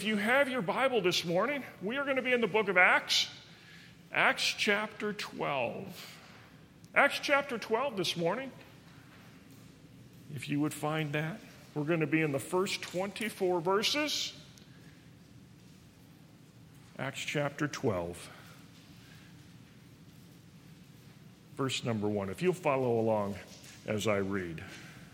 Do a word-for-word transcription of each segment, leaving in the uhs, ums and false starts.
If you have your Bible this morning, we are going to be in the book of Acts, Acts chapter twelve. Acts chapter twelve this morning. If you would find that, we're going to be in the first twenty-four verses. Acts chapter twelve, verse number one. If you'll follow along as I read.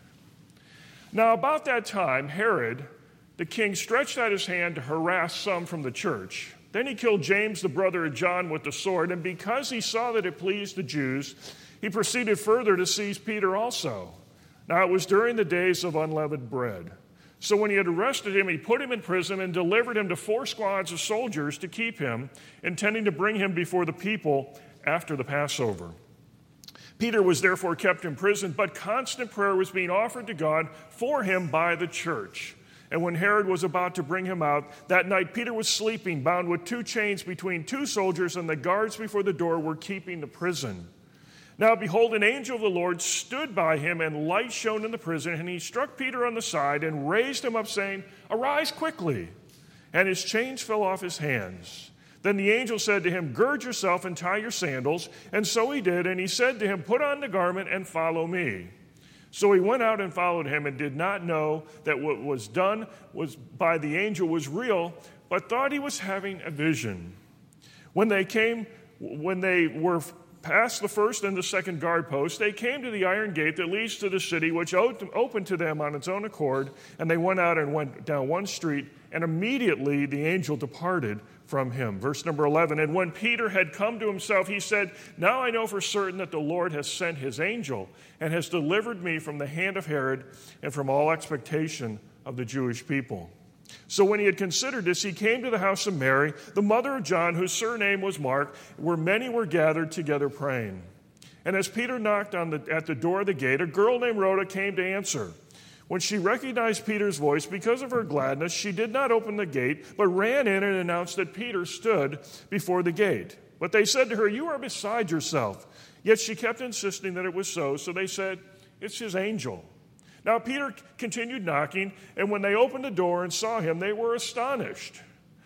Now, about that time, Herod, the king, stretched out his hand to harass some from the church. Then he killed James, the brother of John, with the sword, and because he saw that it pleased the Jews, he proceeded further to seize Peter also. Now it was during the days of unleavened bread. So when he had arrested him, he put him in prison and delivered him to four squads of soldiers to keep him, intending to bring him before the people after the Passover. Peter was therefore kept in prison, but constant prayer was being offered to God for him by the church. And when Herod was about to bring him out, that night Peter was sleeping, bound with two chains between two soldiers, and the guards before the door were keeping the prison. Now behold, an angel of the Lord stood by him, and light shone in the prison, and he struck Peter on the side and raised him up, saying, "Arise quickly." And his chains fell off his hands. Then the angel said to him, "Gird yourself and tie your sandals." And so he did, and he said to him, "Put on the garment and follow me." So he went out and followed him, and did not know that what was done was by the angel was real, but thought he was having a vision. When they came, when they were past the first and the second guard post, they came to the iron gate that leads to the city, which opened to them on its own accord, and they went out and went down one street, and immediately the angel departed from him. Verse number eleven, and when Peter had come to himself, he said, "Now I know for certain that the Lord has sent his angel and has delivered me from the hand of Herod and from all expectation of the Jewish people." So when he had considered this, he came to the house of Mary, the mother of John, whose surname was Mark, where many were gathered together praying. And as Peter knocked on the, at the door of the gate, a girl named Rhoda came to answer. When she recognized Peter's voice, because of her gladness, she did not open the gate, but ran in and announced that Peter stood before the gate. But they said to her, "You are beside yourself." Yet she kept insisting that it was so, so they said, "It's his angel." Now Peter continued knocking, and when they opened the door and saw him, they were astonished.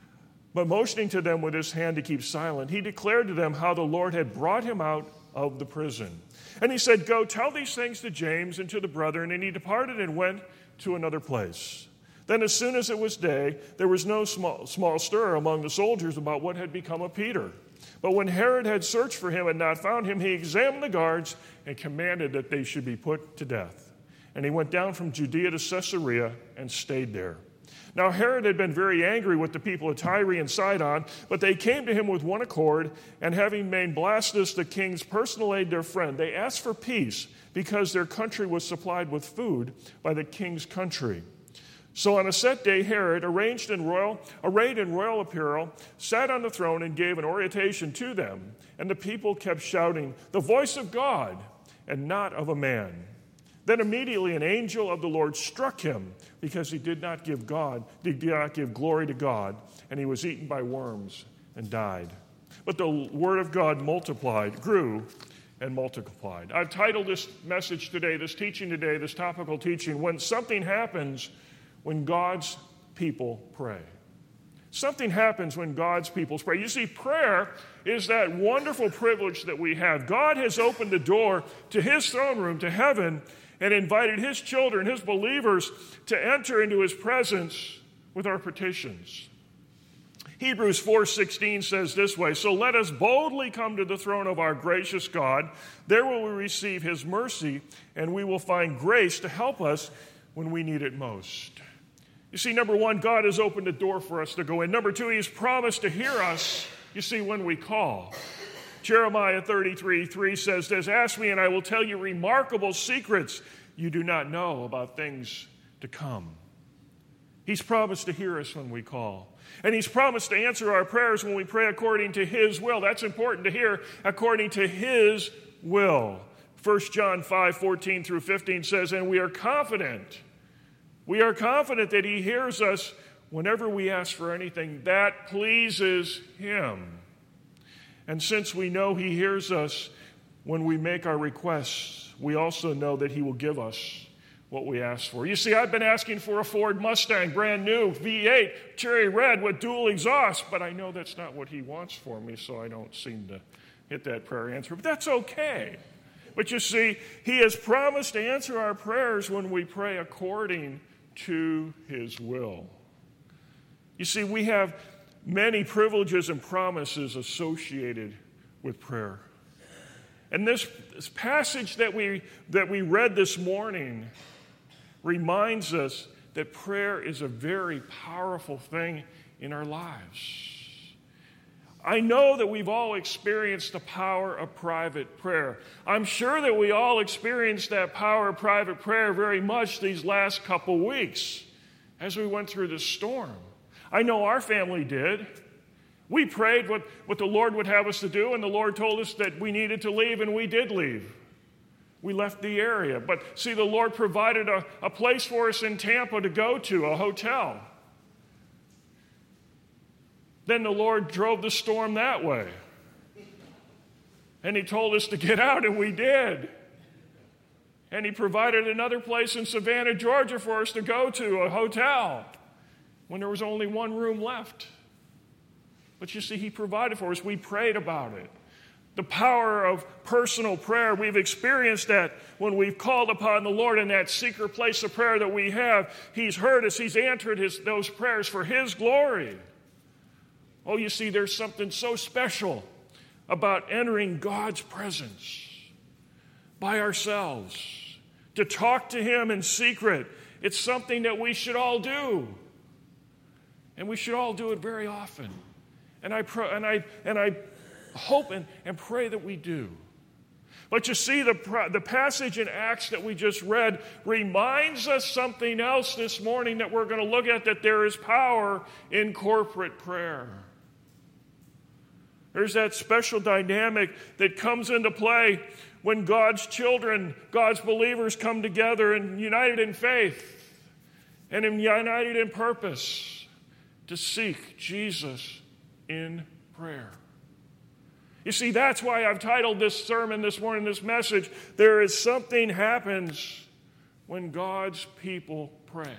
But motioning to them with his hand to keep silent, he declared to them how the Lord had brought him out of the prison. And he said, "Go tell these things to James and to the brethren." And he departed and went to another place. Then as soon as it was day, there was no small, small stir among the soldiers about what had become of Peter. But when Herod had searched for him and not found him, he examined the guards and commanded that they should be put to death. And he went down from Judea to Caesarea and stayed there. Now Herod had been very angry with the people of Tyre and Sidon, but they came to him with one accord, and having made Blastus the king's personal aide their friend, they asked for peace because their country was supplied with food by the king's country. So on a set day, Herod, arranged in royal, arrayed in royal apparel, sat on the throne and gave an oration to them. And the people kept shouting, "The voice of God, and not of a man." Then immediately an angel of the Lord struck him because he did not give God, did not give glory to God, and he was eaten by worms and died. But the word of God multiplied, grew, and multiplied. I've titled this message today, this teaching today, this topical teaching, "When Something Happens When God's People Pray." Something happens when God's people pray. You see, prayer is that wonderful privilege that we have. God has opened the door to his throne room, to heaven, and invited his children, his believers, to enter into his presence with our petitions. Hebrews four sixteen says this way, "So let us boldly come to the throne of our gracious God. There will we receive his mercy, and we will find grace to help us when we need it most." You see, number one, God has opened the door for us to go in. Number two, he's promised to hear us, you see, when we call. Jeremiah thirty-three three says this, "Ask me, and I will tell you remarkable secrets you do not know about things to come." He's promised to hear us when we call. And he's promised to answer our prayers when we pray according to his will. That's important to hear, according to his will. First John five fourteen through fifteen says, "And we are confident, we are confident that he hears us whenever we ask for anything that pleases him. And since we know he hears us when we make our requests, we also know that he will give us what we ask for. You see, I've been asking for a Ford Mustang, brand new, V eight, cherry red with dual exhaust, but I know that's not what he wants for me, so I don't seem to hit that prayer answer. But that's okay. But you see, he has promised to answer our prayers when we pray according to his will. You see, we have many privileges and promises associated with prayer. And this, this passage that we, that we read this morning reminds us that prayer is a very powerful thing in our lives. I know that we've all experienced the power of private prayer. I'm sure that we all experienced that power of private prayer very much these last couple weeks as we went through this storm. I know our family did. We prayed what, what the Lord would have us to do, and the Lord told us that we needed to leave, and we did leave. We left the area. But see, the Lord provided a, a place for us in Tampa to go to, a hotel. Then the Lord drove the storm that way. And he told us to get out, and we did. And he provided another place in Savannah, Georgia for us to go to, a hotel, when there was only one room left. But you see, he provided for us. We prayed about it. The power of personal prayer, we've experienced that when we've called upon the Lord in that secret place of prayer that we have. He's heard us. He's answered his, those prayers for his glory. Oh, you see, there's something so special about entering God's presence by ourselves, to talk to him in secret. It's something that we should all do. And we should all do it very often. And I pray, and I and I hope and, and pray that we do. But you see, the, the passage in Acts that we just read reminds us something else this morning that we're going to look at, that there is power in corporate prayer. There's that special dynamic that comes into play when God's children, God's believers come together and united in faith and united in purpose to seek Jesus in prayer. You see, that's why I've titled this sermon this morning, this message, There is Something Happens When God's People Pray.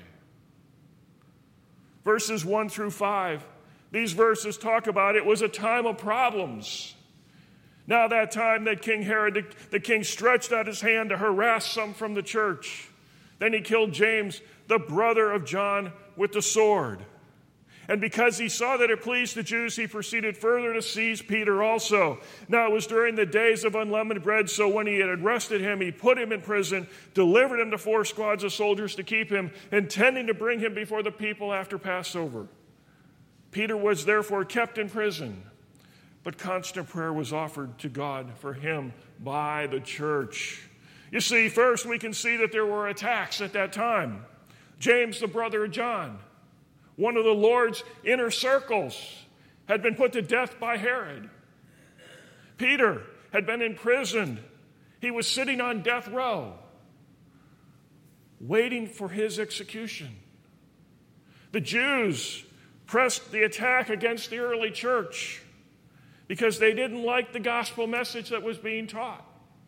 Verses one through five. These verses talk about it was a time of problems. Now that time that King Herod, the, the king, stretched out his hand to harass some from the church. Then he killed James, the brother of John, with the sword. And because he saw that it pleased the Jews, he proceeded further to seize Peter also. Now it was during the days of unleavened bread, so when he had arrested him, he put him in prison, delivered him to four squads of soldiers to keep him, intending to bring him before the people after Passover. Peter was therefore kept in prison, but constant prayer was offered to God for him by the church. You see, first we can see that there were attacks at that time. James, the brother of John, one of the Lord's inner circles, had been put to death by Herod. Peter had been imprisoned. He was sitting on death row, waiting for his execution. The Jews pressed the attack against the early church because they didn't like the gospel message that was being taught.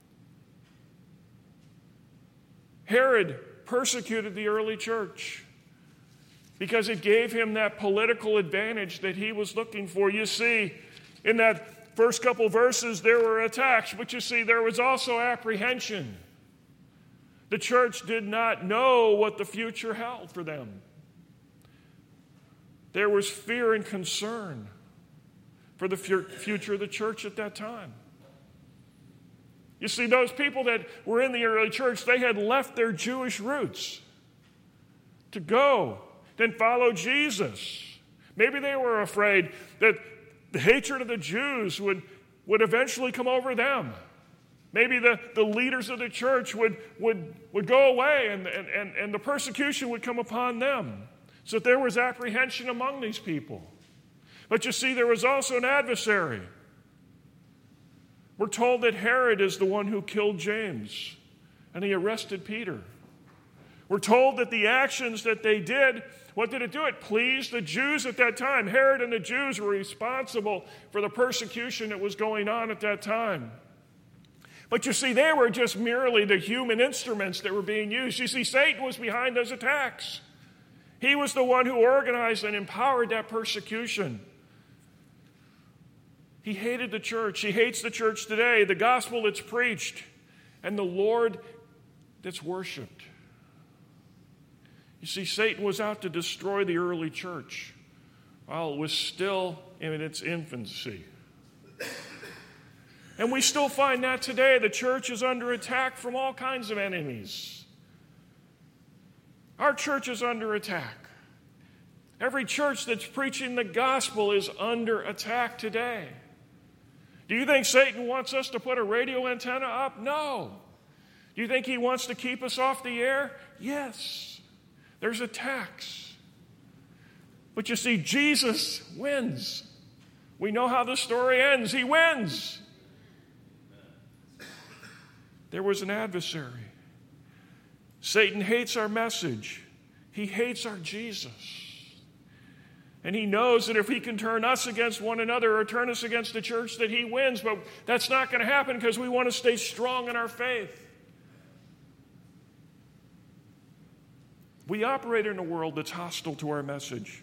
Herod persecuted the early church because it gave him that political advantage that he was looking for. You see, in that first couple verses, there were attacks, but you see, there was also apprehension. The church did not know what the future held for them. There was fear and concern for the future of the church at that time. You see, those people that were in the early church, they had left their Jewish roots to go and follow Jesus. Maybe they were afraid that the hatred of the Jews would, would eventually come over them. Maybe the, the leaders of the church would, would, would go away and, and, and, and the persecution would come upon them. So there was apprehension among these people. But you see, there was also an adversary. We're told that Herod is the one who killed James, and he arrested Peter. We're told that the actions that they did, what did it do? It pleased the Jews at that time. Herod and the Jews were responsible for the persecution that was going on at that time. But you see, they were just merely the human instruments that were being used. You see, Satan was behind those attacks. He was the one who organized and empowered that persecution. He hated the church. He hates the church today, the gospel that's preached, and the Lord that's worshiped. You see, Satan was out to destroy the early church while it was still in its infancy. And we still find that today. The church is under attack from all kinds of enemies. Our church is under attack. Every church that's preaching the gospel is under attack today. Do you think Satan wants us to put a radio antenna up? No. Do you think he wants to keep us off the air? Yes. There's attacks. But you see, Jesus wins. We know how the story ends. He wins. There was an adversary. Satan hates our message. He hates our Jesus. And he knows that if he can turn us against one another or turn us against the church, that he wins. But that's not going to happen because we want to stay strong in our faith. We operate in a world that's hostile to our message.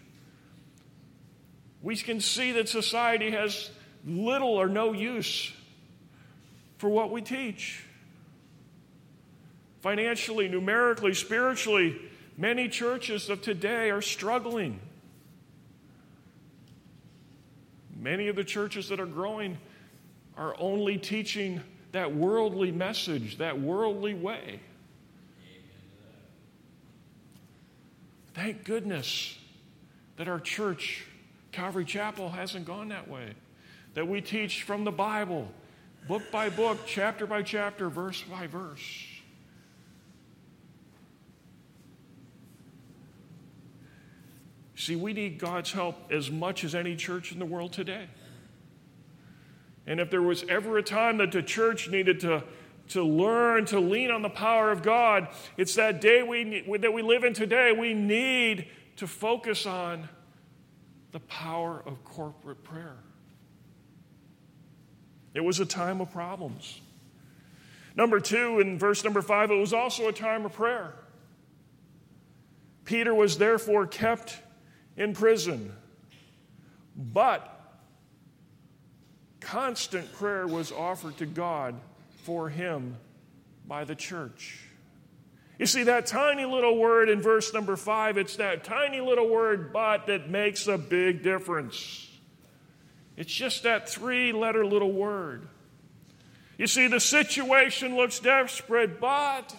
We can see that society has little or no use for what we teach. Financially, numerically, spiritually, many churches of today are struggling. Many of the churches that are growing are only teaching that worldly message, that worldly way. Thank goodness that our church, Calvary Chapel, hasn't gone that way. That we teach from the Bible, book by book, chapter by chapter, verse by verse. See, we need God's help as much as any church in the world today. And if there was ever a time that the church needed to, to learn to lean on the power of God, it's that day we, that we live in today. We need to focus on the power of corporate prayer. It was a time of problems. Number two, in verse number five, it was also a time of prayer. Peter was therefore kept in prison, but constant prayer was offered to God for him by the church. You see, that tiny little word in verse number five, it's that tiny little word, but, that makes a big difference. It's just that three-letter little word. You see, the situation looks desperate, but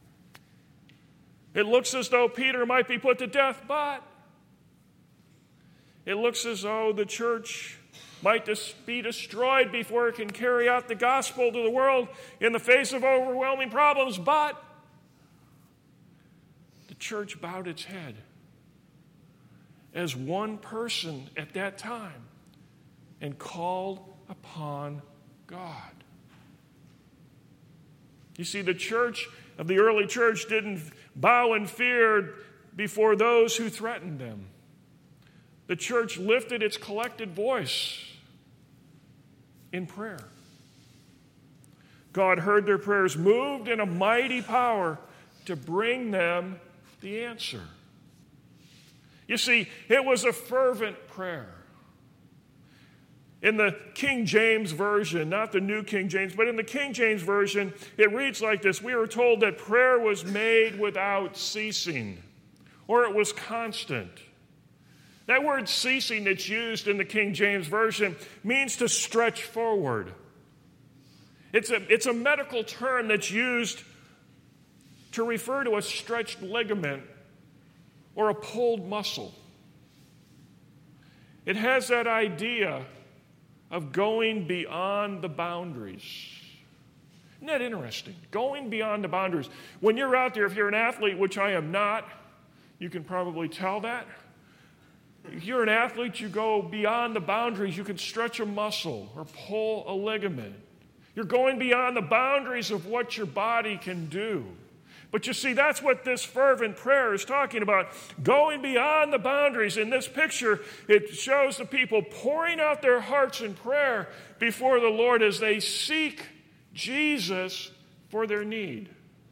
it looks as though Peter might be put to death, but it looks as though the church might be destroyed before it can carry out the gospel to the world in the face of overwhelming problems, but the church bowed its head as one person at that time and called upon God. You see, the church of the early church didn't bow in fear before those who threatened them. The church lifted its collected voice in prayer. God heard their prayers, moved in a mighty power to bring them the answer. You see, it was a fervent prayer. In the King James Version, not the New King James, but in the King James Version, it reads like this. We are told that prayer was made without ceasing, or it was constant. That word ceasing that's used in the King James Version means to stretch forward. It's a, it's a medical term that's used to refer to a stretched ligament or a pulled muscle. It has that idea of going beyond the boundaries. Isn't that interesting? Going beyond the boundaries. When you're out there, if you're an athlete, which I am not, you can probably tell that. If you're an athlete, you go beyond the boundaries. You can stretch a muscle or pull a ligament. You're going beyond the boundaries of what your body can do. But you see, that's what this fervent prayer is talking about. Going beyond the boundaries. In this picture, it shows the people pouring out their hearts in prayer before the Lord as they seek Jesus for their need.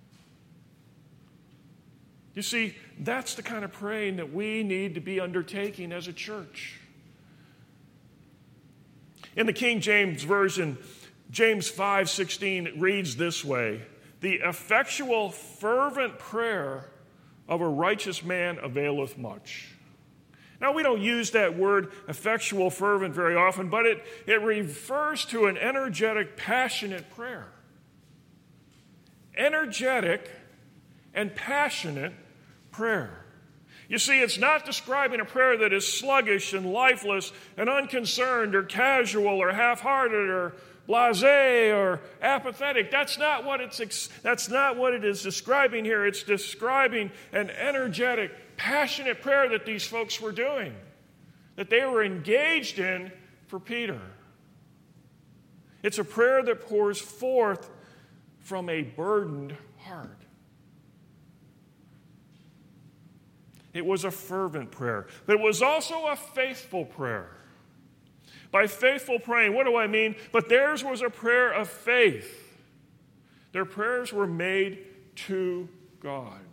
You see, that's the kind of praying that we need to be undertaking as a church. In the King James Version, James five sixteen reads this way: "The effectual, fervent prayer of a righteous man availeth much." Now, we don't use that word effectual, fervent very often, but it, it refers to an energetic, passionate prayer. Energetic and passionate prayer. You see, it's not describing a prayer that is sluggish and lifeless and unconcerned or casual or half-hearted or blasé or apathetic. That's not what it's that's not what it is describing here. It's describing an energetic, passionate prayer that these folks were doing, that they were engaged in for Peter. It's a prayer that pours forth from a burdened heart. It was a fervent prayer, but it was also a faithful prayer. By faithful praying, what do I mean? But theirs was a prayer of faith. Their prayers were made to God.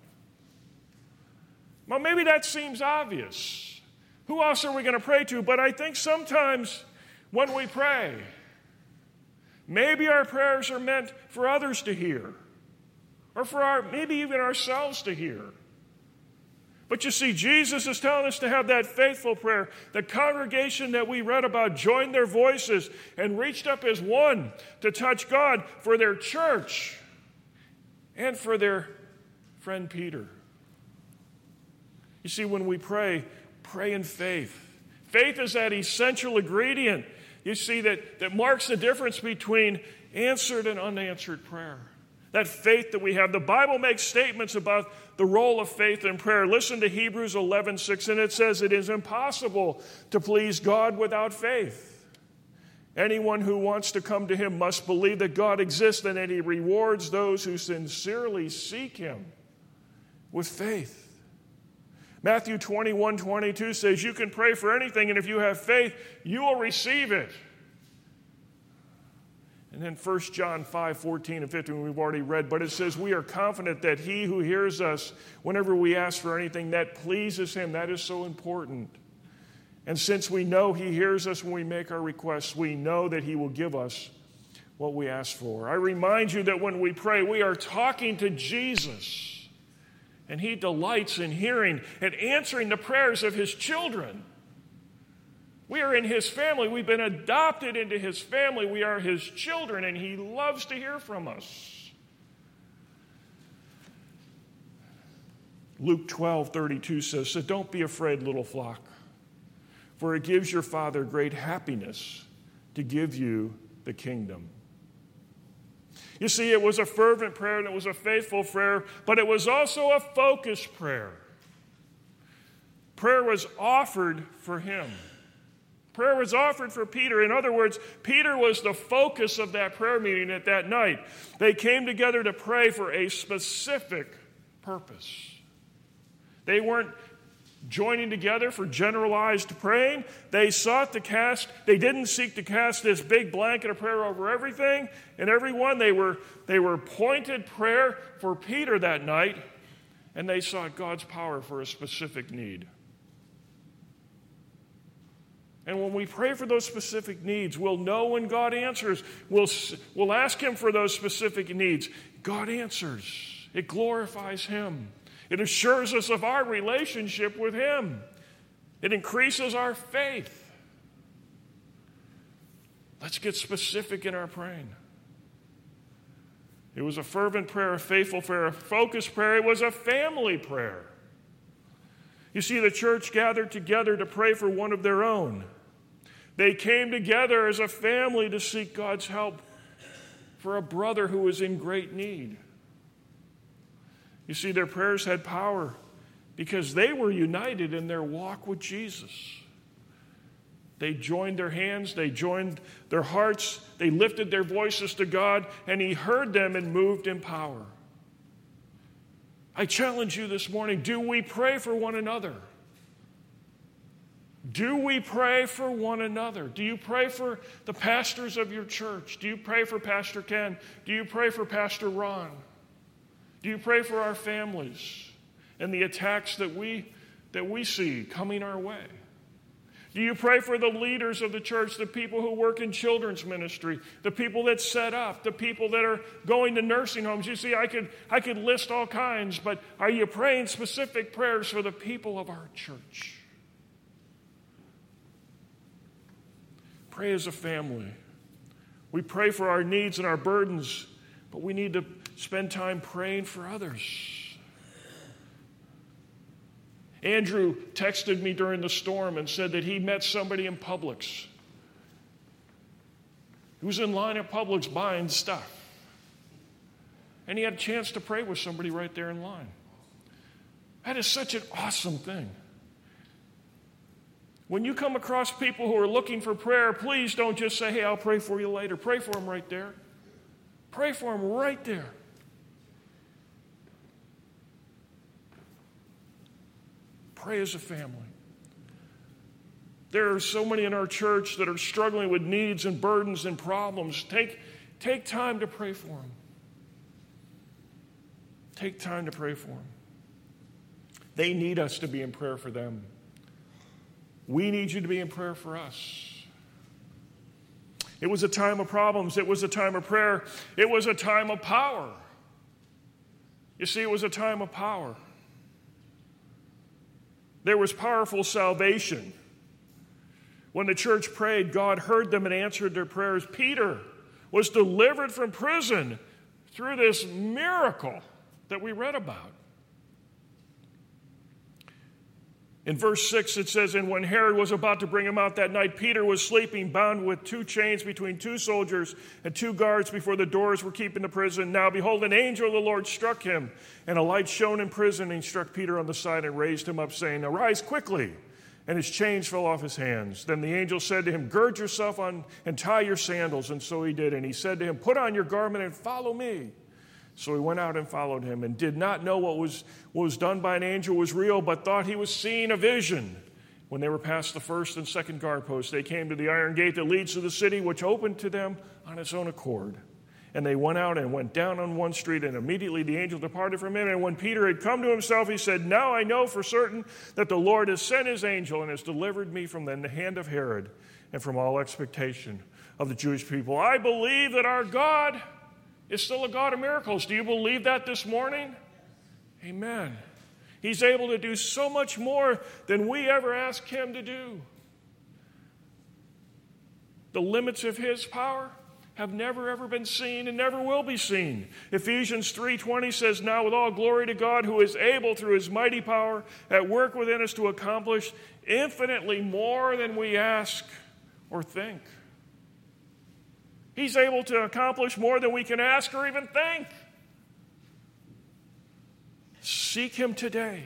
Well, maybe that seems obvious. Who else are we going to pray to? But I think sometimes when we pray, maybe our prayers are meant for others to hear, or for our, maybe even ourselves to hear. But you see, Jesus is telling us to have that faithful prayer. The congregation that we read about joined their voices and reached up as one to touch God for their church and for their friend Peter. You see, when we pray, pray in faith. Faith is that essential ingredient, you see, that, that marks the difference between answered and unanswered prayer. That faith that we have. The Bible makes statements about the role of faith in prayer. Listen to Hebrews eleven six, and it says, "It is impossible to please God without faith. Anyone who wants to come to him must believe that God exists and that he rewards those who sincerely seek him with faith." Matthew twenty-one twenty-two says, "You can pray for anything, and if you have faith, you will receive it." And then First John five fourteen and fifteen we've already read, but it says, "We are confident that he who hears us whenever we ask for anything that pleases him." That is so important. And since we know he hears us when we make our requests, we know that he will give us what we ask for. I remind you that when we pray, we are talking to Jesus, and he delights in hearing and answering the prayers of his children. We are in his family. We've been adopted into his family. We are his children, and he loves to hear from us. Luke twelve thirty-two says, "So don't be afraid, little flock, for it gives your Father great happiness to give you the kingdom." You see, it was a fervent prayer and it was a faithful prayer, but it was also a focused prayer. Prayer was offered for him. Prayer was offered for Peter. In other words, Peter was the focus of that prayer meeting at that night. They came together to pray for a specific purpose. They weren't joining together for generalized praying. They sought to cast, they didn't seek to cast this big blanket of prayer over everything and everyone. They were, they were pointed prayer for Peter that night, and they sought God's power for a specific need. And when we pray for those specific needs, we'll know when God answers. We'll, we'll ask him for those specific needs. God answers. It glorifies him. It assures us of our relationship with him. It increases our faith. Let's get specific in our praying. It was a fervent prayer, a faithful prayer, a focused prayer. It was a family prayer. You see, the church gathered together to pray for one of their own. They came together as a family to seek God's help for a brother who was in great need. You see, their prayers had power because they were united in their walk with Jesus. They joined their hands, they joined their hearts, they lifted their voices to God, and he heard them and moved in power. I challenge you this morning, do we pray for one another? Do we pray for one another? Do you pray for the pastors of your church? Do you pray for Pastor Ken? Do you pray for Pastor Ron? Do you pray for our families and the attacks that we, that we see coming our way? Do you pray for the leaders of the church, the people who work in children's ministry, the people that set up, the people that are going to nursing homes? You see, I could, I could list all kinds, but are you praying specific prayers for the people of our church? Pray as a family. We pray for our needs and our burdens, but we need to spend time praying for others. Andrew texted me during the storm and said that he met somebody in Publix who was in line at Publix buying stuff. And he had a chance to pray with somebody right there in line. That is such an awesome thing. When you come across people who are looking for prayer, please don't just say, hey, I'll pray for you later. Pray for them right there. Pray for them right there. Pray as a family. There are so many in our church that are struggling with needs and burdens and problems. Take, take time to pray for them. Take time to pray for them. They need us to be in prayer for them. We need you to be in prayer for us. It was a time of problems. It was a time of prayer. It was a time of power. You see, it was a time of power. There was powerful salvation. When the church prayed, God heard them and answered their prayers. Peter was delivered from prison through this miracle that we read about. In verse six, it says, and when Herod was about to bring him out that night, Peter was sleeping, bound with two chains between two soldiers and two guards before the doors were keeping the prison. Now, behold, an angel of the Lord struck him, and a light shone in prison, and he struck Peter on the side and raised him up, saying, arise quickly. And his chains fell off his hands. Then the angel said to him, gird yourself on and tie your sandals. And so he did. And he said to him, put on your garment and follow me. So he went out and followed him, and did not know what was, what was done by an angel was real, but thought he was seeing a vision. When they were past the first and second guard posts, they came to the iron gate that leads to the city, which opened to them on its own accord. And they went out and went down on one street, and immediately the angel departed from him. And when Peter had come to himself, he said, now I know for certain that the Lord has sent his angel and has delivered me from the hand of Herod and from all expectation of the Jewish people. I believe that our God is still a God of miracles. Do you believe that this morning? Amen. He's able to do so much more than we ever ask him to do. The limits of his power have never ever been seen and never will be seen. Ephesians three twenty says, now with all glory to God, who is able through his mighty power at work within us to accomplish infinitely more than we ask or think. He's able to accomplish more than we can ask or even think. Seek him today.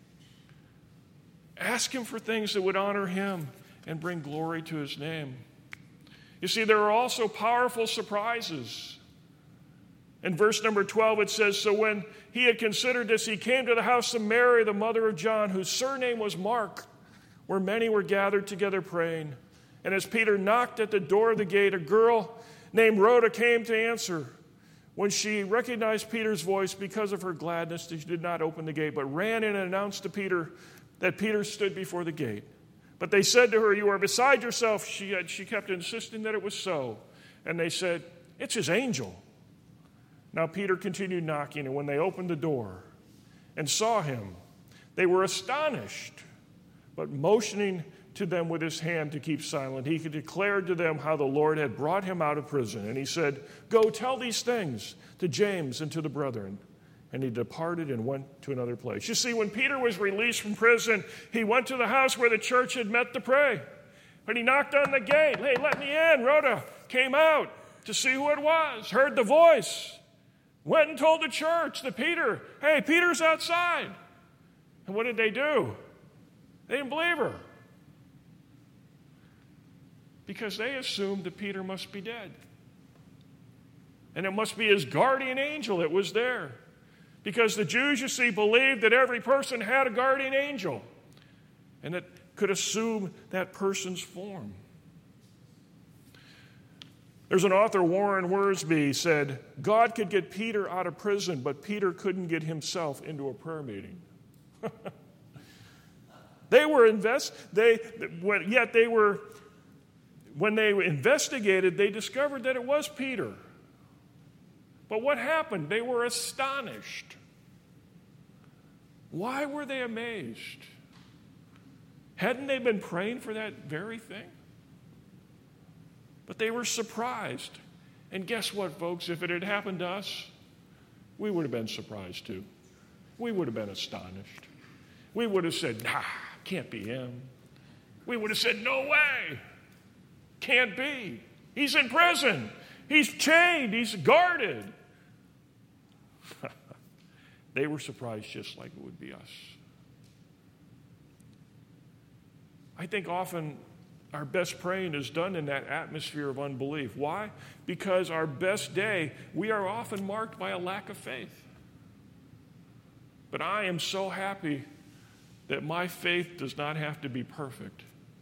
Ask him for things that would honor him and bring glory to his name. You see, there are also powerful surprises. In verse number twelve, it says, so when he had considered this, he came to the house of Mary, the mother of John, whose surname was Mark, where many were gathered together praying. And as Peter knocked at the door of the gate, a girl named Rhoda came to answer. When she recognized Peter's voice, because of her gladness, she did not open the gate, but ran in and announced to Peter that Peter stood before the gate. But they said to her, you are beside yourself. She, had, she kept insisting that it was so. And they said, it's his angel. Now Peter continued knocking, and when they opened the door and saw him, they were astonished. But motioning to them with his hand to keep silent, he declared to them how the Lord had brought him out of prison. And he said, go tell these things to James and to the brethren. And he departed and went to another place. You see, when Peter was released from prison, he went to the house where the church had met to pray. But he knocked on the gate. Hey, let me in. Rhoda came out to see who it was, heard the voice, went and told the church that Peter, hey, Peter's outside. And what did they do? They didn't believe her. Because they assumed that Peter must be dead. And it must be his guardian angel that was there. Because the Jews, you see, believed that every person had a guardian angel. And that could assume that person's form. There's an author, Warren Wiersbe, said, God could get Peter out of prison, but Peter couldn't get himself into a prayer meeting. They were invest. They yet they were when they investigated, they discovered that it was Peter. But what happened? They were astonished. Why were they amazed? Hadn't they been praying for that very thing? But they were surprised. And guess what, folks? If it had happened to us, we would have been surprised too. We would have been astonished. We would have said, nah, can't be him. We would have said, no way. Can't be. He's in prison. He's chained. He's guarded. They were surprised just like it would be us. I think often our best praying is done in that atmosphere of unbelief. Why? Because our best day, we are often marked by a lack of faith. But I am so happy that my faith does not have to be perfect.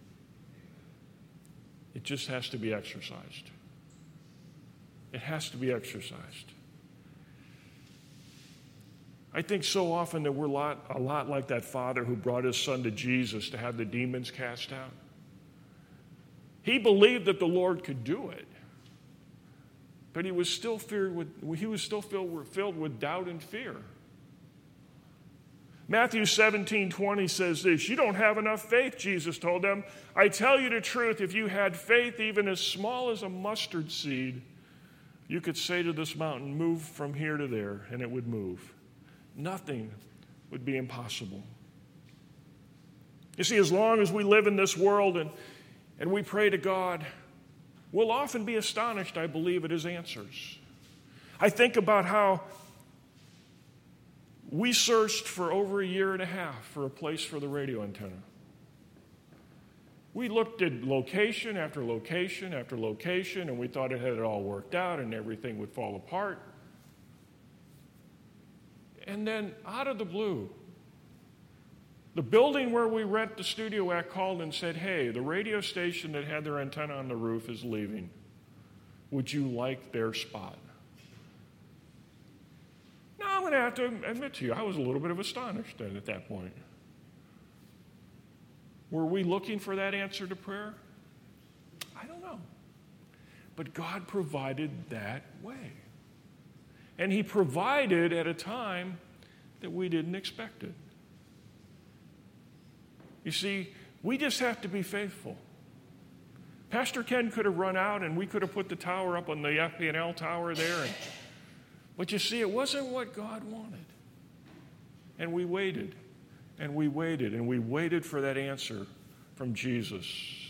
It just has to be exercised. It has to be exercised. I think so often that we're a lot, a lot like that father who brought his son to Jesus to have the demons cast out. He believed that the Lord could do it, but he was still feared with, he was still filled, filled with doubt and fear. Matthew seventeen twenty says this, you don't have enough faith, Jesus told them. I tell you the truth, if you had faith even as small as a mustard seed, you could say to this mountain, move from here to there, and it would move. Nothing would be impossible. You see, as long as we live in this world and, and we pray to God, we'll often be astonished, I believe, at his answers. I think about how we searched for over a year and a half for a place for the radio antenna. We looked at location after location after location, and we thought it had it all worked out and everything would fall apart. And then, out of the blue, the building where we rent the studio at called and said, hey, the radio station that had their antenna on the roof is leaving. Would you like their spot? Now, I'm going to have to admit to you, I was a little bit of astonished at that point. Were we looking for that answer to prayer? I don't know. But God provided that way. And he provided at a time that we didn't expect it. You see, we just have to be faithful. Pastor Ken could have run out and we could have put the tower up on the F P N L tower there. And, but you see, it wasn't what God wanted. And we waited, and we waited, and we waited for that answer from Jesus.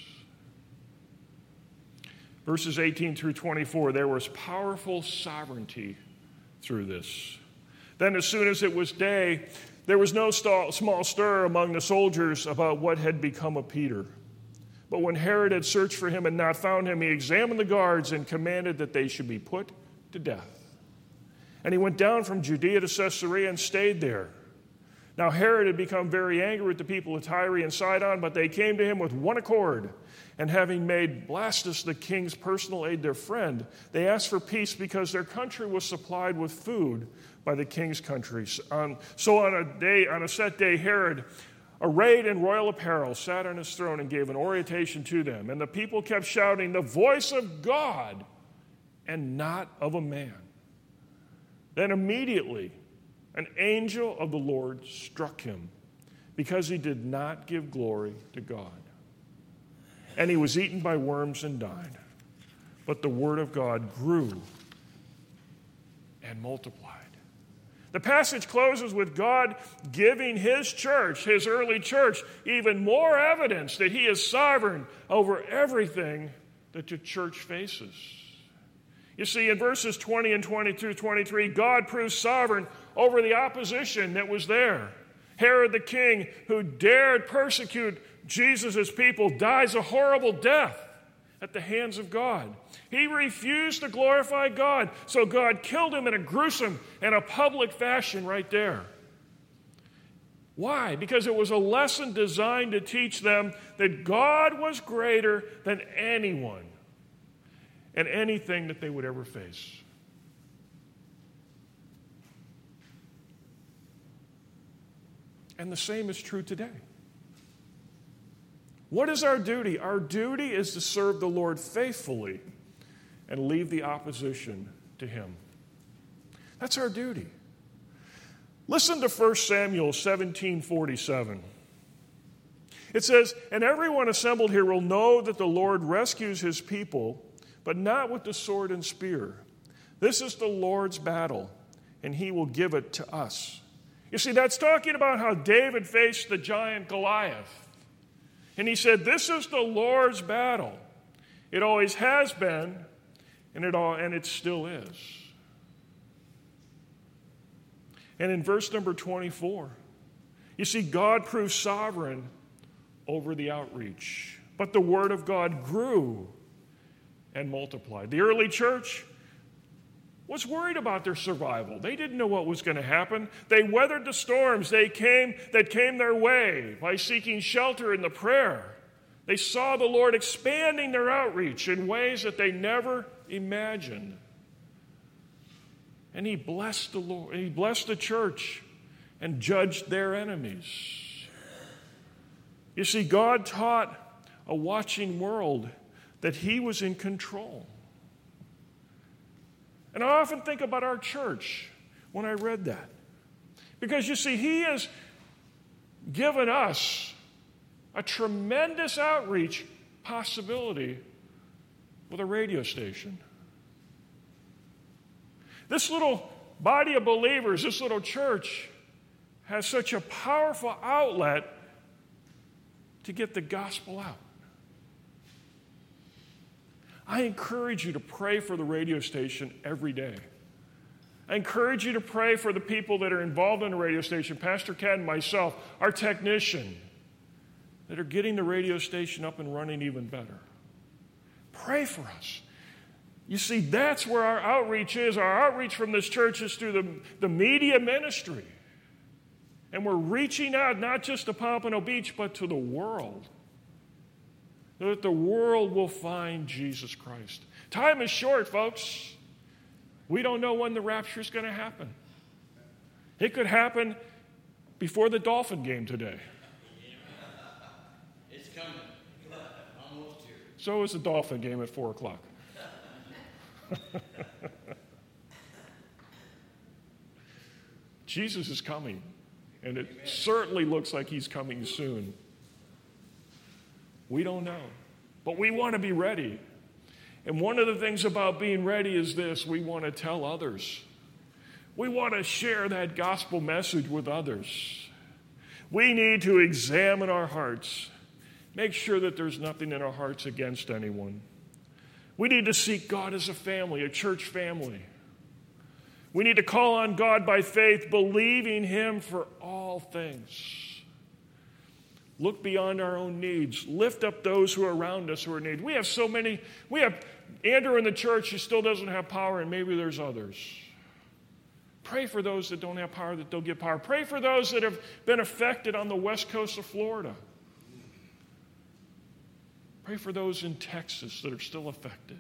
Verses eighteen through twenty-four, there was powerful sovereignty through this. Then as soon as it was day, there was no small stir among the soldiers about what had become of Peter. But when Herod had searched for him and not found him, he examined the guards and commanded that they should be put to death. And he went down from Judea to Caesarea and stayed there. Now Herod had become very angry with the people of Tyre and Sidon, but they came to him with one accord. And having made Blastus the king's personal aide their friend, they asked for peace because their country was supplied with food by the king's country. Um, so on a day, on a set day, Herod, arrayed in royal apparel, sat on his throne and gave an oration to them. And the people kept shouting, the voice of God and not of a man. Then immediately an angel of the Lord struck him because he did not give glory to God. And he was eaten by worms and died. But the word of God grew and multiplied. The passage closes with God giving his church, his early church, even more evidence that he is sovereign over everything that the church faces. You see, in verses twenty and twenty-two, twenty-three, God proves sovereign over the opposition that was there. Herod the king, who dared persecute Jesus' people, dies a horrible death at the hands of God. He refused to glorify God, so God killed him in a gruesome and a public fashion right there. Why? Because it was a lesson designed to teach them that God was greater than anyone and anything that they would ever face. And the same is true today. What is our duty? Our duty is to serve the Lord faithfully and leave the opposition to Him. That's our duty. Listen to First Samuel seventeen forty-seven. It says, "And everyone assembled here will know that the Lord rescues His people, but not with the sword and spear. This is the Lord's battle, and He will give it to us." You see, that's talking about how David faced the giant Goliath. And he said, this is the Lord's battle. It always has been, and it, all, and it still is. And in verse number twenty-four, you see, God proved sovereign over the outreach. But the word of God grew and multiplied. The early church was worried about their survival. They didn't know what was going to happen. They weathered the storms they came, that came their way by seeking shelter in the prayer. They saw the Lord expanding their outreach in ways that they never imagined. And He blessed the Lord, He blessed the church and judged their enemies. You see, God taught a watching world that He was in control. And I often think about our church when I read that. Because you see, He has given us a tremendous outreach possibility with a radio station. This little body of believers, this little church, has such a powerful outlet to get the gospel out. I encourage you to pray for the radio station every day. I encourage you to pray for the people that are involved in the radio station, Pastor Ken and myself, our technician, that are getting the radio station up and running even better. Pray for us. You see, that's where our outreach is. Our outreach from this church is through the, the media ministry. And we're reaching out not just to Pompano Beach, but to the world. So that the world will find Jesus Christ. Time is short, folks. We don't know when the rapture is going to happen. It could happen before the Dolphin game today. It's coming. Almost here. So is the Dolphin game at four o'clock. Jesus is coming, and it Amen. Certainly looks like He's coming soon. We don't know, but we want to be ready. And one of the things about being ready is this: we want to tell others. We want to share that gospel message with others. We need to examine our hearts, make sure that there's nothing in our hearts against anyone. We need to seek God as a family, a church family. We need to call on God by faith, believing Him for all things. Look beyond our own needs. Lift up those who are around us who are in need. We have so many. We have Andrew in the church who still doesn't have power, and maybe there's others. Pray for those that don't have power, that they'll get power. Pray for those that have been affected on the west coast of Florida. Pray for those in Texas that are still affected.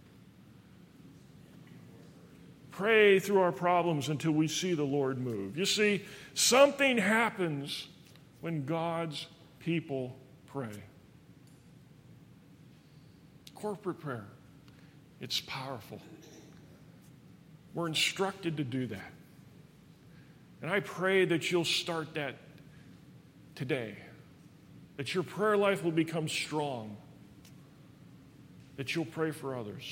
Pray through our problems until we see the Lord move. You see, something happens when God's people pray. Corporate prayer, it's powerful. We're instructed to do that. And I pray that you'll start that today, that your prayer life will become strong, that you'll pray for others.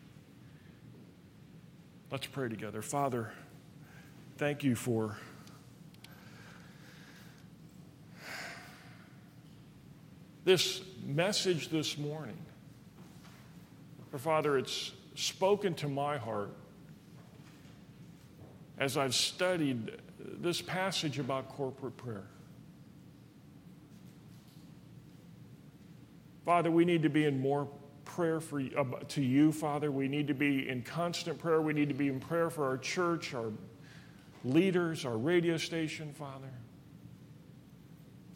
Let's pray together. Father, thank you for this message this morning. For Father, it's spoken to my heart as I've studied this passage about corporate prayer. Father, we need to be in more prayer for, uh, to you, Father. We need to be in constant prayer. We need to be in prayer for our church, our leaders, our radio station, Father.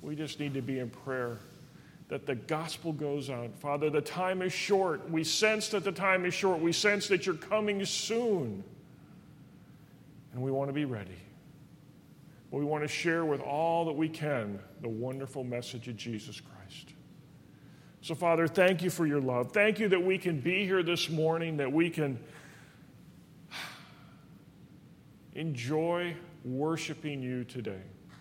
We just need to be in prayer that the gospel goes out. Father, the time is short. We sense that the time is short. We sense that you're coming soon. And we want to be ready. We want to share with all that we can the wonderful message of Jesus Christ. So, Father, thank you for your love. Thank you that we can be here this morning, that we can enjoy worshiping you today.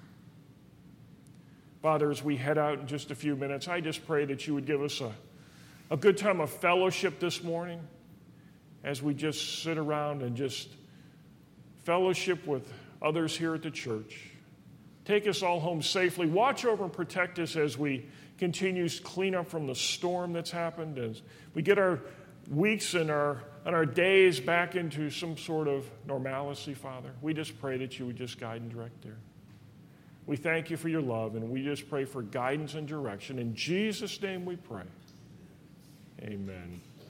Father, as we head out in just a few minutes, I just pray that you would give us a, a good time of fellowship this morning as we just sit around and just fellowship with others here at the church. Take us all home safely. Watch over and protect us as we continue to clean up from the storm that's happened, as we get our weeks and our, and our days back into some sort of normalcy, Father. We just pray that you would just guide and direct there. We thank you for your love, and we just pray for guidance and direction. In Jesus' name we pray. Amen.